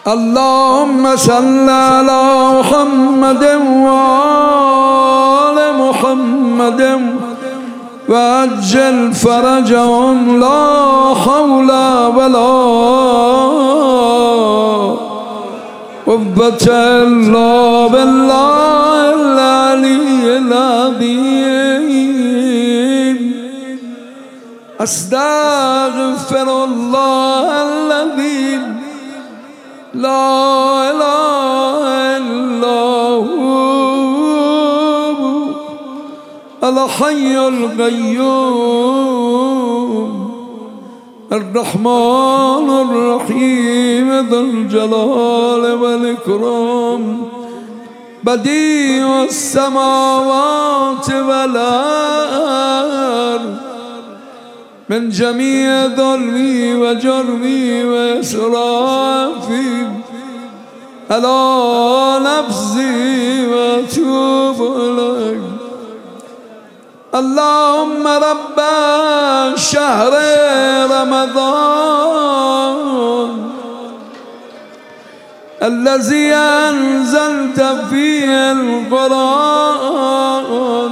اللهم صل على محمد وآل محمد وعجل فرجهم لا حول ولا قوة إلا بالله العلي العظيم. أستغفر الله الذي لا إله إلا هو الحي القيوم الرحمن الرحيم ذو الجلال والإكرام بديع السماوات والأرض من جميع ظلمي وجرمي وإسرافي على نفسي وأتوب إليك. اللهم رب شهر رمضان الذي أنزلت فيه القرآن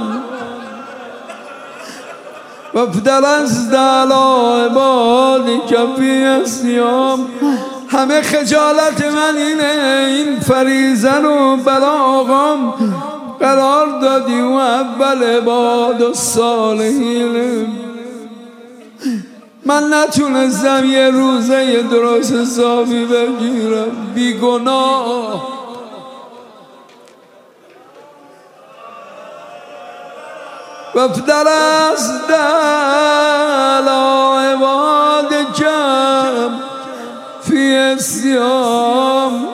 وافترضت على عبادك فيه الصيام. همه خجالت من اینه این فریضه رو برای آقام قرار دادی و اول عباد الصالحین. من نتونستم یه روزه درست حسابی بگیرم بیگناه. وافترضت على عبادك في الصيام.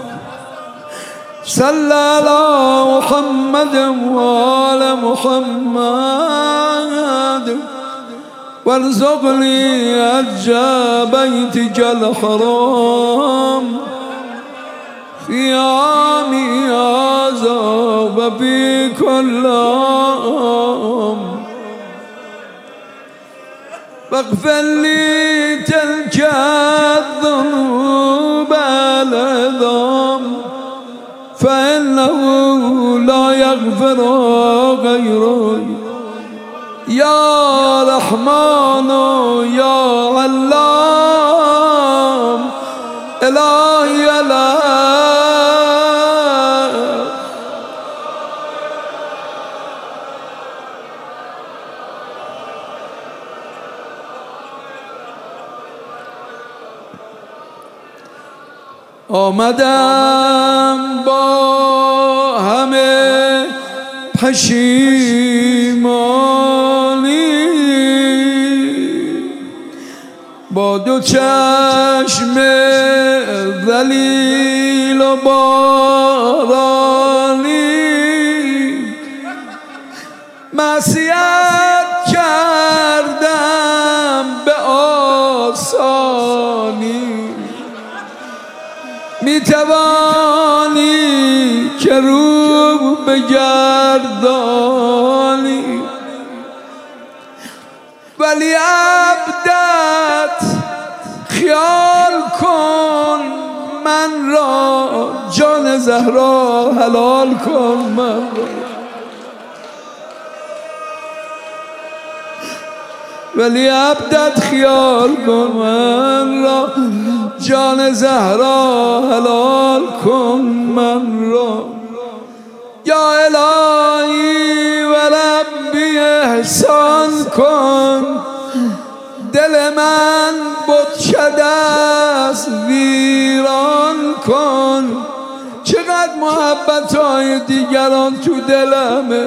صلى على محمد وآل محمد وارزقني حج بيتك الحرام في عامي هذا وفي كل عام واغفر لي تلك الذنوب العظام فإنه لا يغفر غيرك يا رحمن يا علام إلهي لا آمدم با همه پشیمانی با دو چشم ذلیل و بارانی معصیت کردم به آسانی. می توانی که رو بگردانی ولی عبدت خیال کن من را جان زهرا حلال کن من را. ولی عبدت خیال کن من را جان زهرا حلال کن من را. یا الهی و ربی احسان کن دل من بت شده است ویران کن. چقدر محبت های دیگران تو دلمه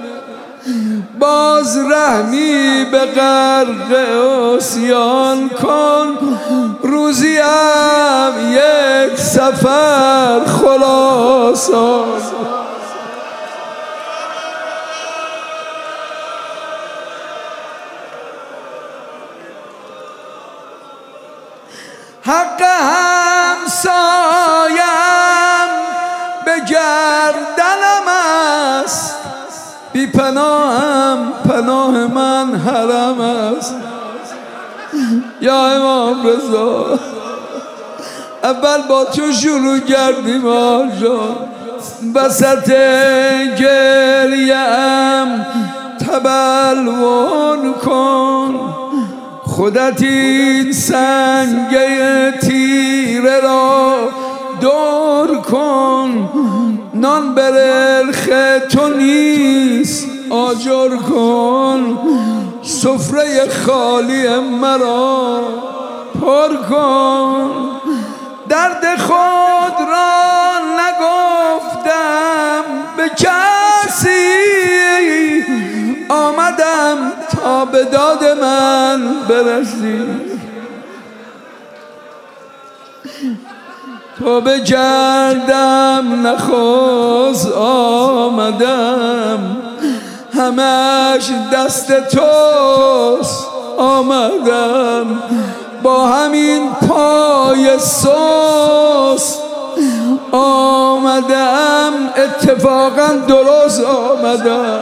باز رحمی به غرق عصیان کن. روزی هم یک سفر خلاصان حق همسایم به گردنم است بی پناهم پناه من حرم است. یا امام رضا اول با تو شروع کردیم آجا، وسط گریم تبلور کن، خودت این سنگه تیره را دور کن، نان برلخ تو نیست آجر کن، سفره خالی مرا پر کن، درد خود را نگفتم به کسی، آمدم تا به داد من برسی، تو به گردم نخواست آمدم، همش دست توست آمدم، با همین پای سوس آمدم، اتفاقا درست آمدم،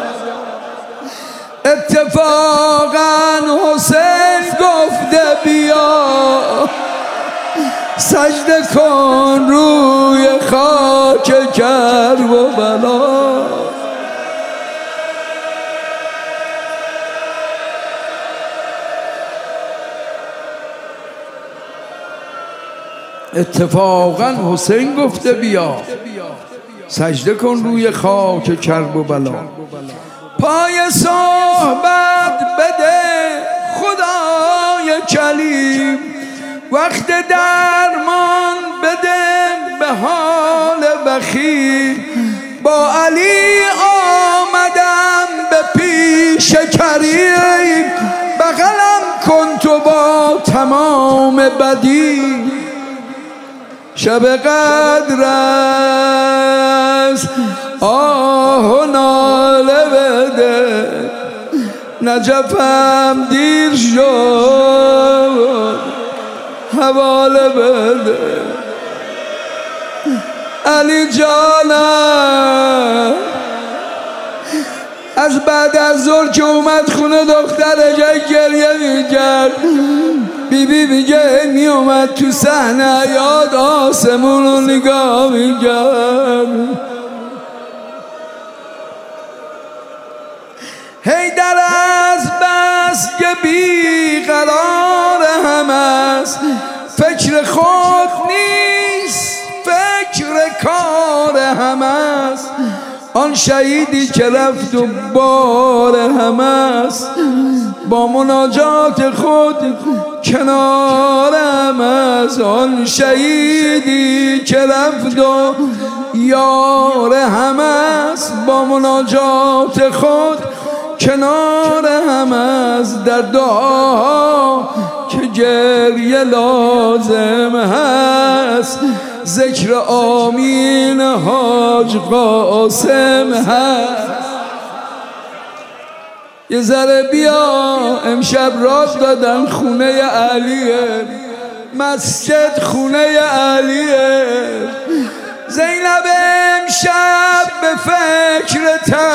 اتفاقا حسین گفته بیا سجده کن روی خاک کرب و بلا، اتفاقا حسین گفته بیا سجده کن روی خاک کرب و بلا، پای صحبت بده خدای کلیم، وقت درمان بده به حال بخیل، با علی آمدم به پیش کریم، بغلم کن تو با تمام بدی، شب قدر است آه و ناله بده، نجفم دیر شد حواله بده، علی جانم از بعد از ظهر که اومد خونه دختر جای گریه میکرد، بیبی میگه می اومد تو صحنه یاد آسمون رو نگاه میکرد، حیدر از بس که بیقرار هم است، فکر خود نیست فکر کار هم است، آن شهیدی که رفت و بار هم است، با مناجات خود کنارم است، آن شهیدی که رفت و یار هم است، با مناجات خود کنار هم است، در دعا که گریه لازم هست، ذکر آمین حاج قاسم هست. یه ذره بیا امشب راه دادن خونه علیه، مسجد خونه علیه، زینب امشب به فکر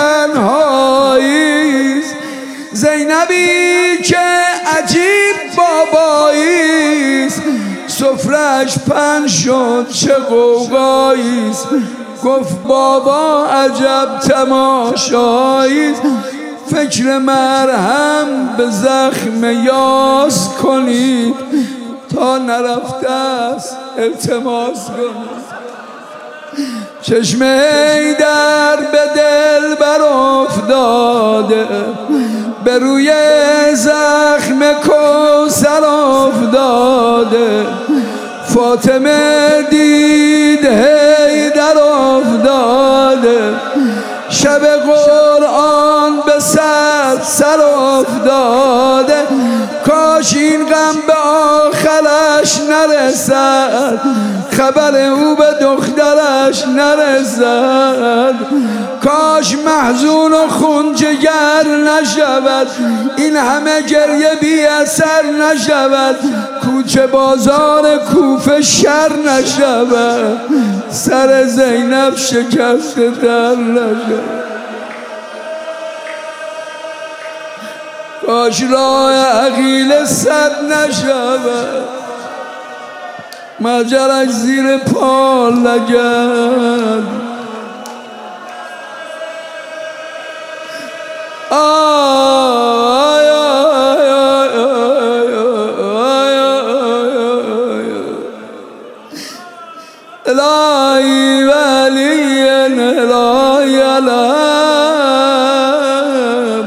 تنهاییست، زینبی که عجیب باباییست، سفرش پهن شد چه غوغاییست، گفت بابا عجب تماشاییست، فکر مرهم به زخم یاس کنید، تا نرفته است التماس کنید، چشم حیدر به دل بر افتاده، به روی زخم کوثر افتاده، فاطمه دید حیدر افتاده، شب قرآن به سر افتاده، کاش این غم به آخرش نرسد، خبر او به دخترش نرسد، کاش محزون و خونجگر نشود، این همه گریه بی اثر نشود، کوچه بازار کوفه شر نشود، سر زینب شکسته در نشود، کاش راه عقیل صد نشود. مجرش زیر پا لگد الهی ولی الهی علم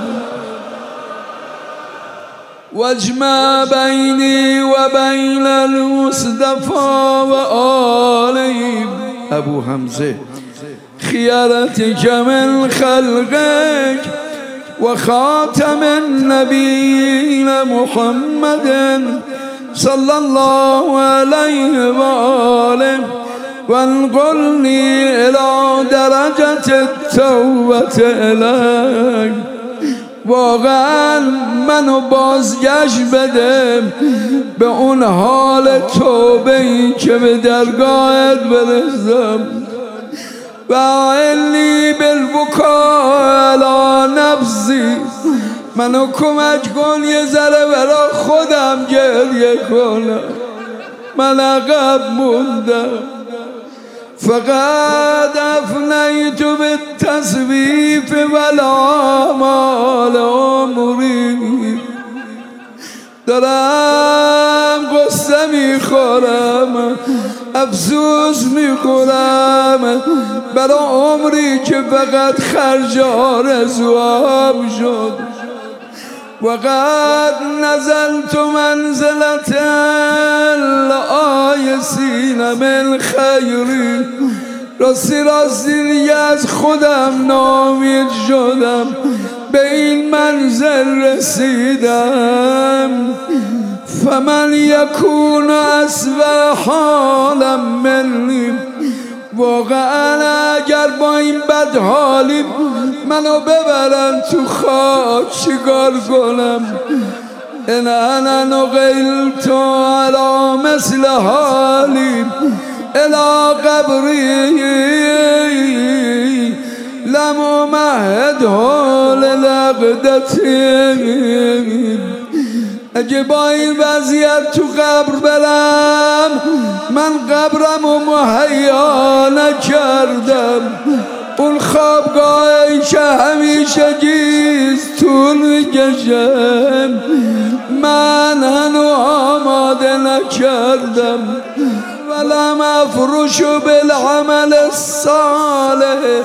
واجمع بینی و بین المصطفى و آله ابو حمزه خیارتک من خلقک و خاتم النبیین محمد صلی الله علیه و آله وانقلنی الى درجة التوبة الیک واقعا منو بازگشت بده به اون حال توبه‌ای که به درگاهت برسم و اعلی بالبکاء علی نفسی منو کمک کن یه ذره برا خودم گریه کنم من عقب موندم فقط افنیت بالتصویف والآمال عمری دارم قصه میخورم افسوس میخورم برای عمری که فقط خرج آرزوام شد وقد نزلت منزلة الآیسین من خیری راستی دیگه از خودم ناامید شدم به این منزل رسیدم فمن یکون اسوأ حالا منی واقعا اگر با این بدحالی منو ببرن تو خاک چیکار کنم ان انا نقلت علی مثل حالی الى قبری لم امهده للعقدتی اگه با این وضعیت تو قبر برم من قبرم رو مهیا نکردم اون خوابگاهی که همیشه گیز طول میکشم من هنو آماده نکردم ولم افرش بالعمل الصالح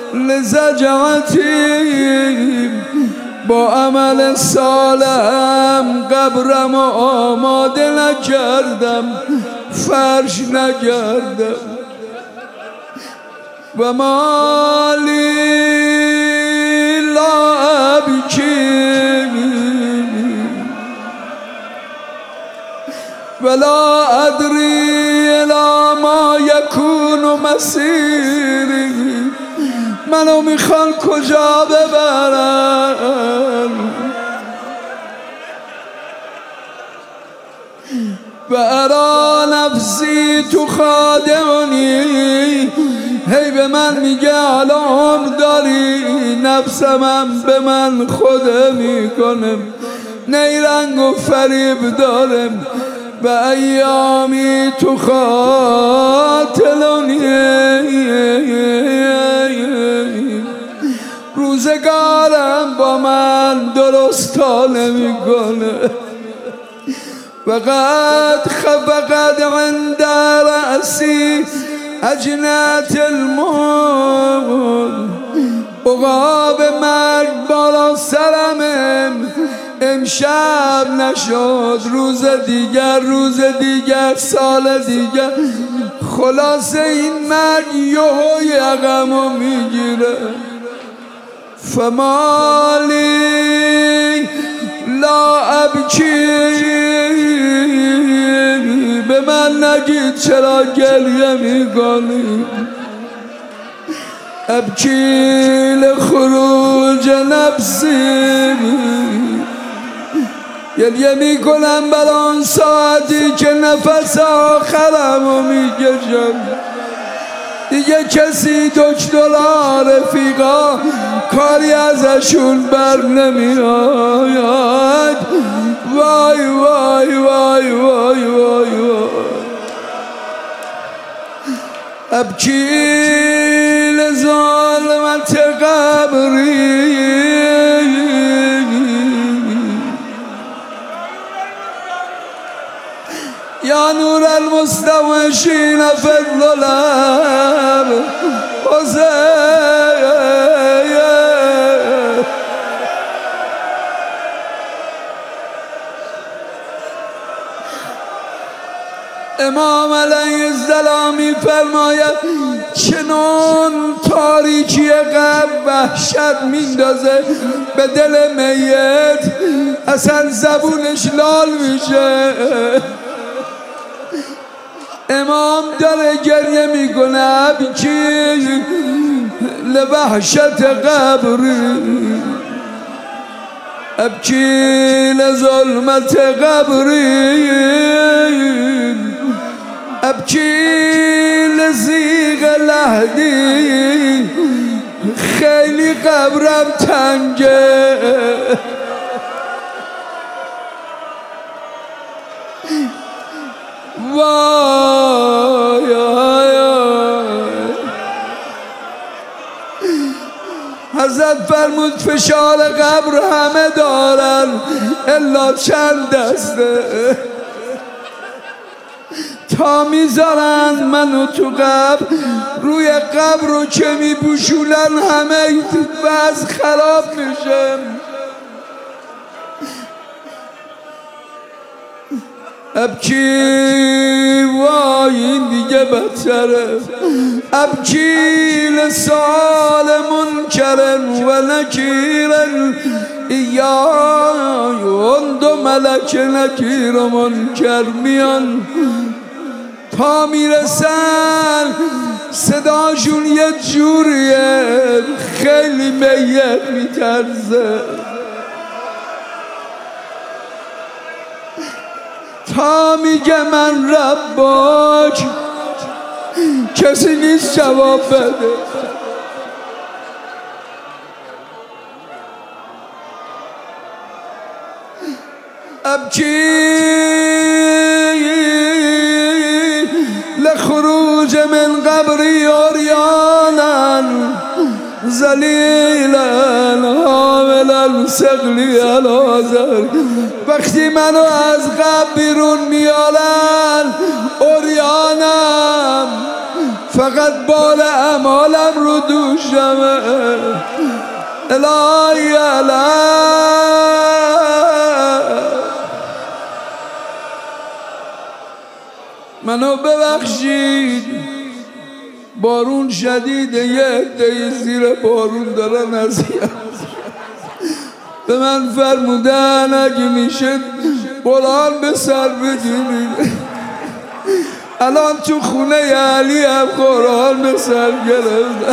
لزجعتی با عمل صالحم قبرم آماده نکردم فرش نکردم و مالی لا ابکی ولا ادری الی ما یکون مسیری منو میخوان کجا ببرن و ارا نفسی تو خادمونی هی به من میگه الان داری نفسم به من خوده میکنم نیرنگ و فریب دارم و ایامی تو خاطلونی روزگارم با من درستا نمیکنه فقط خفقت عند رأسی اجنات الموت عقاب مرگ بالا سرمم امشب نشد روز دیگر سال دیگر خلاصه این مرگ یهو یقمو میگیره فمالی لا ابکی به من نگید چرا گریه میکنی ابکی لخروج نفسی گریه میکنم برای آن ساعتی که نفس آخرمو میکشم دیگه کسی دکترا رفیقا کاری ازشون بر نمیآید وای وای وای وای وای وای ابکی لظلمت قبری یا نور المستوشین فی الظلم امام علیه السلام فرماید چنان تاریکی قبر وحشت میندازه به دل میت اصلا زبونش لال میشه. امام داره گریه میکنه ابکی لوحشت قبری ابکی لظلمت قبری ابکی لزیغ لحدی خیلی قبرم تنگه وای حضرت فرمود فشار قبر همه دارن الا چند دسته تا میذارن منو تو قبر روی قبر رو که میپوشونن همه وضع خراب میشه. ابکی وای این دیگه بدتره ابکی لسال منکرن و نکیرن ایان دو ملک نکیر و منکر میان تا میرسن صداشون یه جوریه خیلی میت میترزه تا میگه من رباک کسی نیست جواب بده. ابکی لخروج من قبری عریانا ذلیلا حاملا ثقلی الازر وقتی منو از قبر بیرون میارن عریانم فقط بال اعمالم رو دوشمه الهی منو ببخشید بارون شدیده یه عده‌ای زیر بارون دارن اذیت به من فرمودن اگه میشه قرآن به سر بگیرید الان تو خونه علی هم قرآن به سر گرفتن.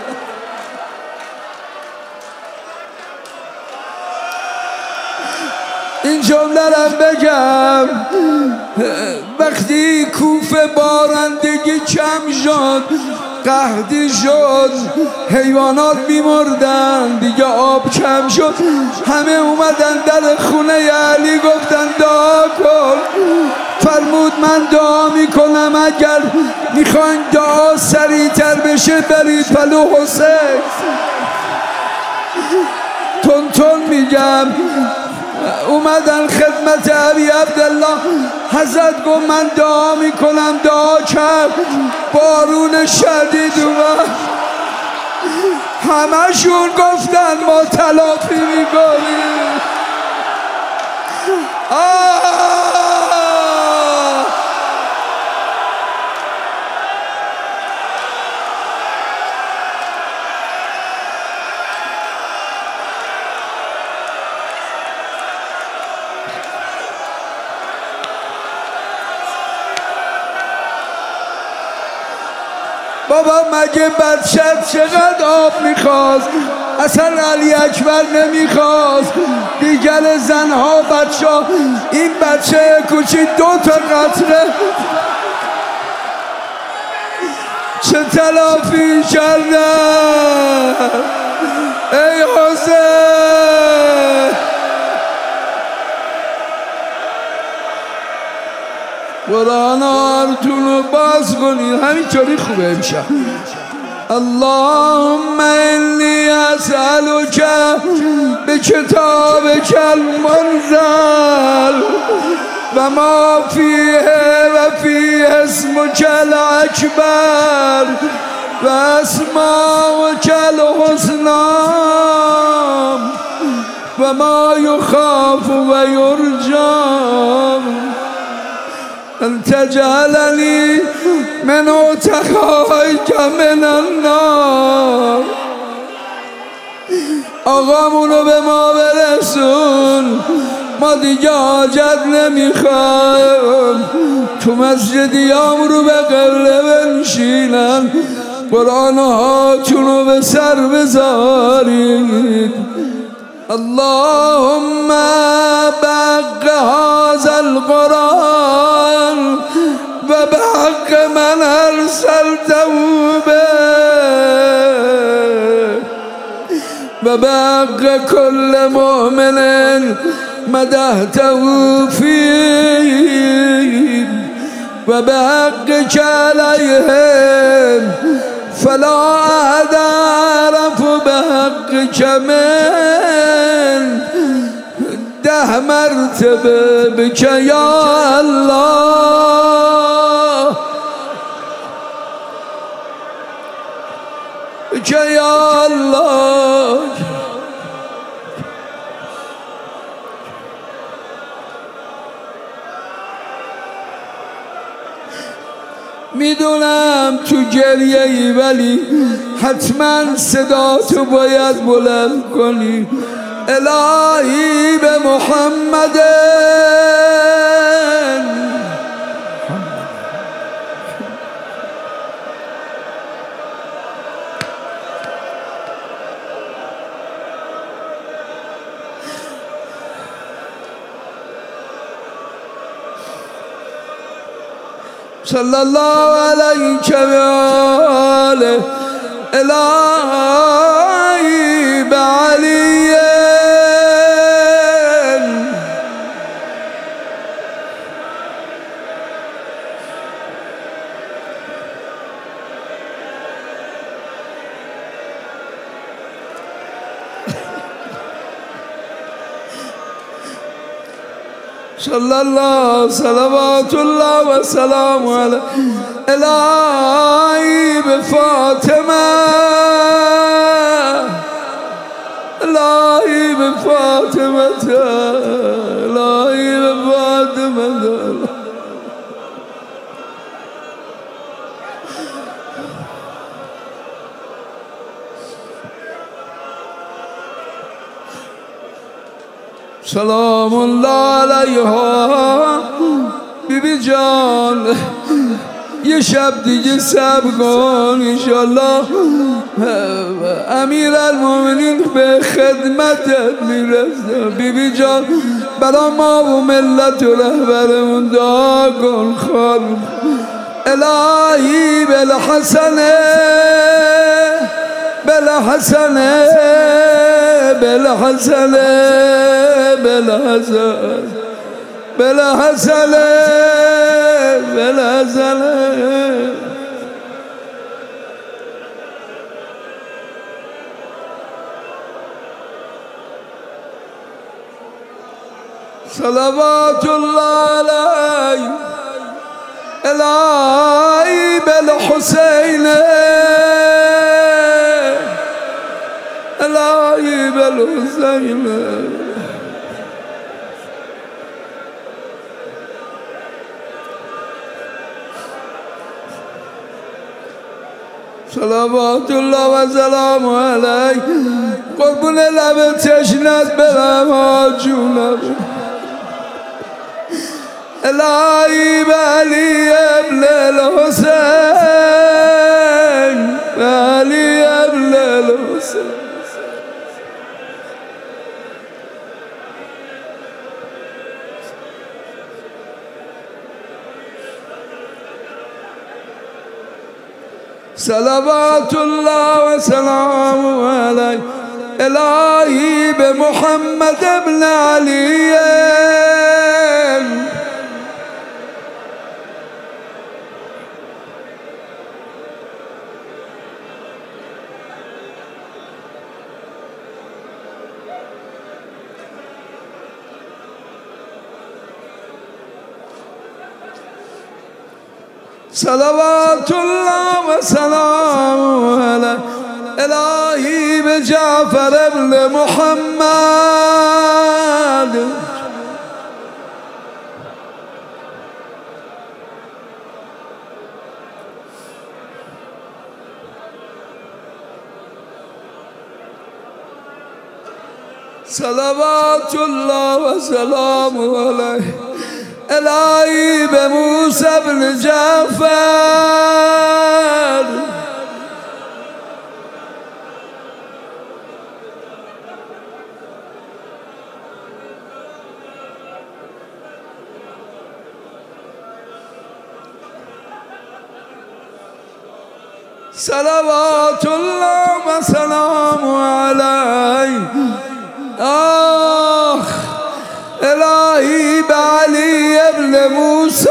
این جمله رو بگم وقتی کوفه بارندگی کم شد قحطی شد حیوانات میمردن دیگه آب کم شد همه اومدن در خونه علی گفتن دعا کن فرمود من دعا میکنم اگر میخواین دعا سریعتر بشه برید پلو حسین تون میگم اومدن خدمت ابی عبدالله حضرت گفت من دعا میکنم دعا کرد بارون شدید اومد همشون گفتن ما تلافی میکنیم بابا مگه بچت چقدر آب میخواست اصلا علی اکبر نمیخواست دیگر زنها بچه ها این بچه کوچی 2 قطره چه تلافی کردن ای حسین قرآن آرتون رو باز کنید همینطوری خوبه امشب. اللهم انی اسألک بکتابک المنزل و ما فیه و فیه اسمک الاکبر و اسماءک الحسنی و ما یخاف و یرجا ان تجعلنی من عتقائک من النار. آقامونو به ما برسون، ما دیگه حاجت نمیخوایم. تو مسجدیام رو به قبله بنشینن، قرآن هاتونو به سر بذارید. اللهم بحق هذا القرآن و بحق من ارسلته به و بحق كل مؤمن مدحته فيه و بحقك عليهم فلا أحد أعرف بحقك من 10 مرتبه بك يا الله بك يا الله. میدونم تو گریه ای ولی حتما صدا تو باید بلند کنی. الهی به محمد صلی الله علیه و آله الهی به علی صلی الله صلوات الله و سلام علیه الهی به فاطمه الهی به فاطمه الهی به فاطمه سلام الله علیها. بیبی جان یه شب دیگه صبر کن انشالله امیرالمومنین به خدمتت میرسه. بیبی جان برا ما و ملت و رهبرمون دعا کن. خال الهی بالحسنه بالحسنه بالحسنه بالحسنه بالحسنه بالحسنه صلوات الله علیه الهی بالحسین الهی بالحسین صلوات الله و سلام علیه. قربون لب تشنت برم آجونم الهی به علی ابن الحسین به علی ابن الحسین صلوات الله و سلام علیه الهی به محمد ابن علی صلوات الله و سلام علیه الهی به جعفر ابن محمد صلوات الله و سلام علیه الهی به موسی بن جعفر صلوات الله و سلام علیه الهی به علی ابن موسی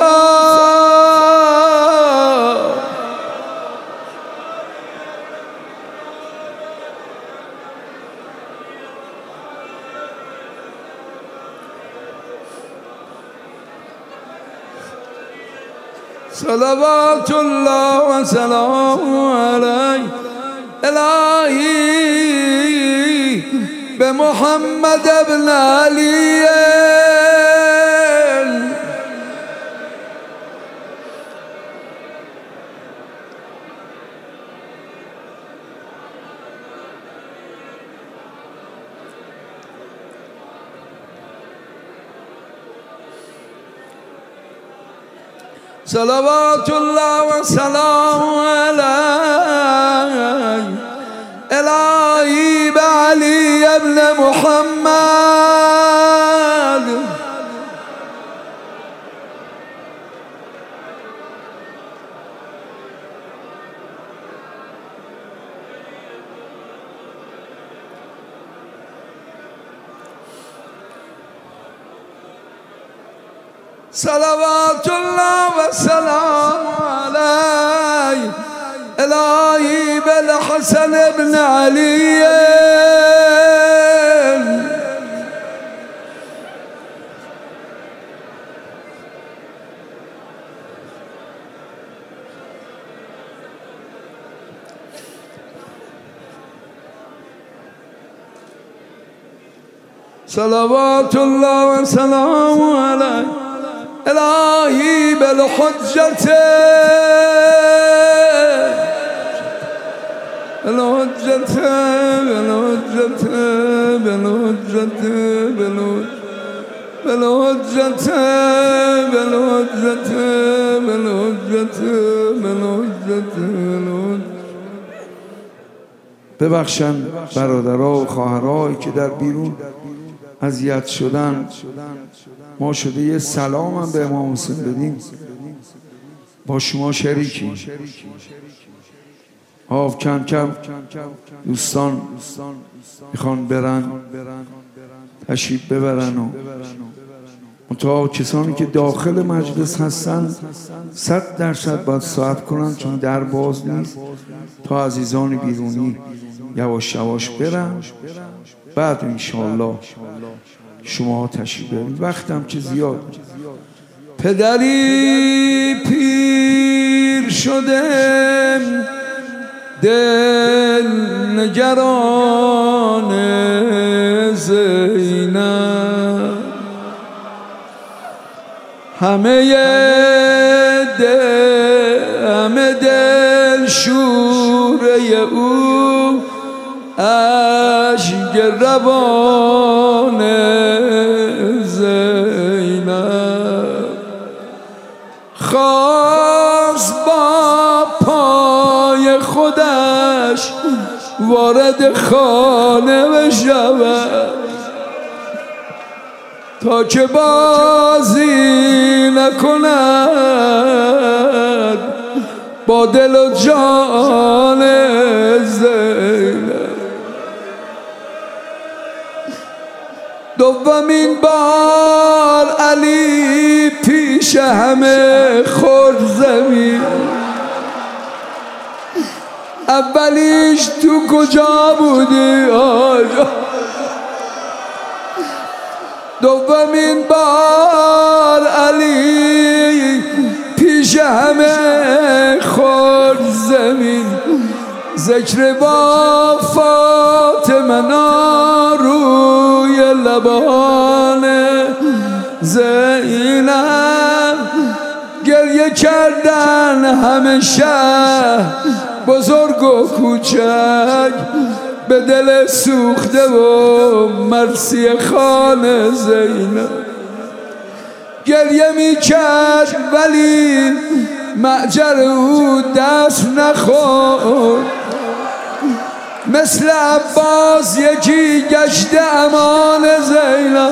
صلوات الله و سلام علیه الهی به محمد ابن علی صلوات الله و سلام علیه الهی به علی ابن محمد صلوات الله و سلام علیه الهی بالحسن ابن علی صلوات الله و سلام علیه الهی بالحجت بالحجت بالحجت بالحجت بالحجت بالحجت بالحجت بالحجت ببخشن برادرها و خواهرایی که در بیرون اذیت شدن. ما شده یه سلام هم به امام حسین بدیم، با شما شریکی. کم کم دوستان میخوان برن، تشریف ببرن و منتها کسانی که داخل مجلس هستن 100% باید ساعت کنن، چون در باز نیست تا عزیزان بیرونی یواش یواش برن. بعد انشاءالله شما تشریف برید. وقتم که زیاد. پدری پیر شده دل نگران زینب، همه دل شوره او اشک روان زینب. خواست با پای خودش وارد خانه بشود تا که بازی نکند با دل و جان زینب. دومین بار علی پیش همه خورد زمین. اولیش تو کجا بودی آجا؟ دومین بار علی پیش همه ذکر با فاطمه روی لبان زینب گریه کردن همیشه بزرگ و کوچک به دل سوخته و مرسی خان زینب گریه می کرد ولی معجر او دست نخورد مثل عباس یکی گشته امان زینب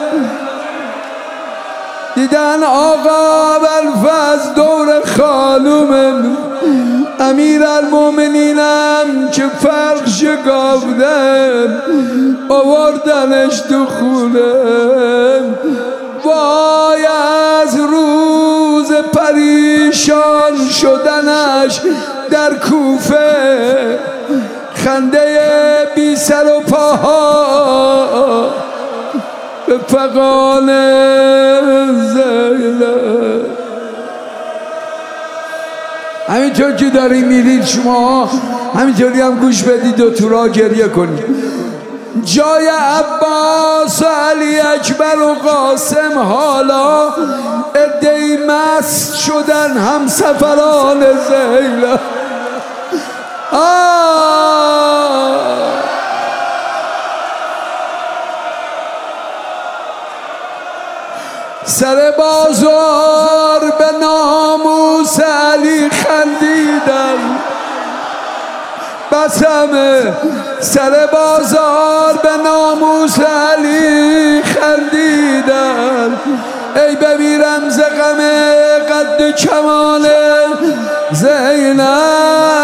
دیدن آقا ابوالفضل دور خانوم امیر المومنینم که فرق شکافتن آوردنش تو خونه وای از روز پریشان شدنش در کوفه خنده بی سر و پاها به فغان زینب همینطور که داری میرید شما همینطوری هم گوش بدید و تو راه گریه کنید جای عباس و علی اکبر و قاسم حالا عده‌ای مست شدن هم سفران زینب سر بازار به ناموس علی خندیدن بس همه سر بازار به ناموس علی خندیدن ای بمیرم ز غم قد کمان زینب